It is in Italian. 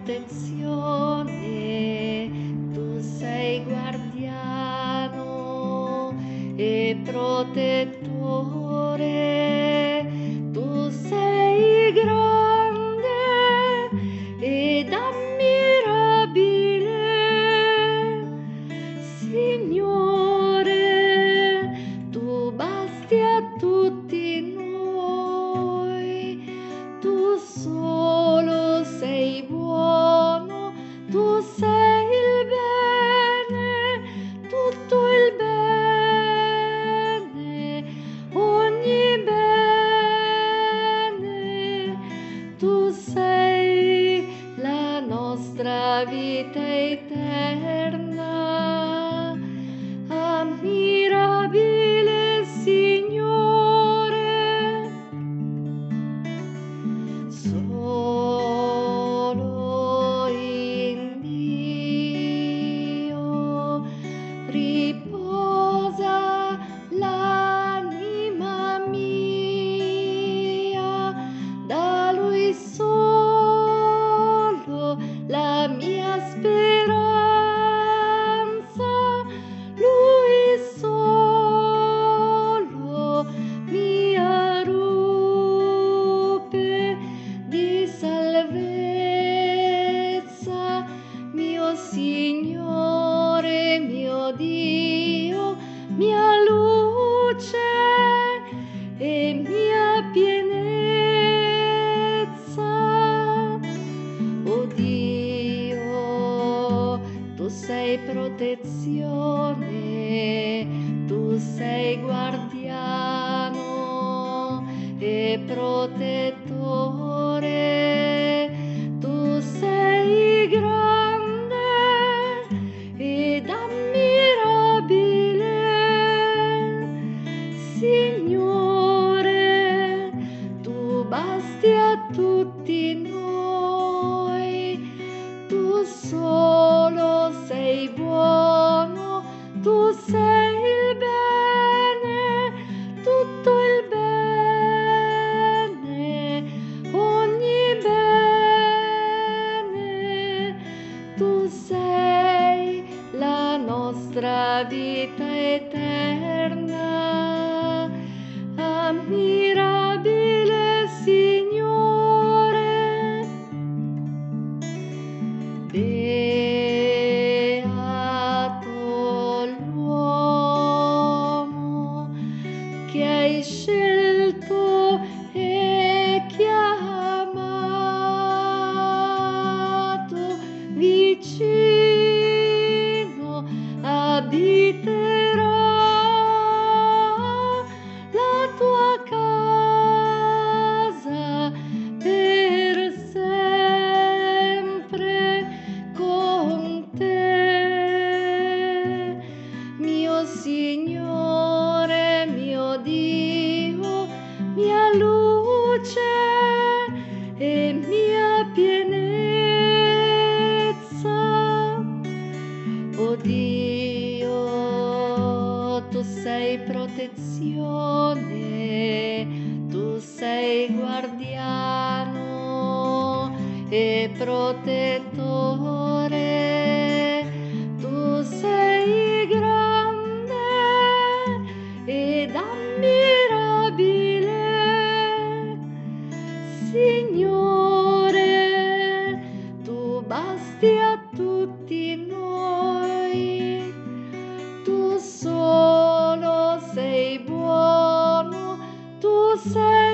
protezione, tu sei guardiano e protettore, tu sei grande ed ammirabile, Signore, tu basti a tutti noi, tu solo sei buono, tu sei il bene, tutto il bene, ogni bene, tu sei la nostra vita eterna, ammirabile Signore. Solo in Dio riposa l'anima mia, da Lui solo la mia speranza, Lui solo mia rupe di salvezza, mio Signore, mio Dio, mia luce e mia pienezza. O Dio, tu sei protezione, tu sei guardiano e protettore, tu sei grande ed ammirabile, Signore, tu basti a tutti noi, tu solo sei buono, tu sei il bene, tutto il bene, ogni bene, tu sei la nostra vita eterna, ammirabile Signore. Beato l'uomo che hai scelto e chiamato, vicino abiterà la tua casa per sempre con te, mio Signore, mio Dio, mia luce e mia pienezza. O Dio, tu sei protezione, tu sei guardiano e protettore, tu sei grande ed ammirabile, Signore, tu basti a tutti noi, tu solo sei buono, tu sei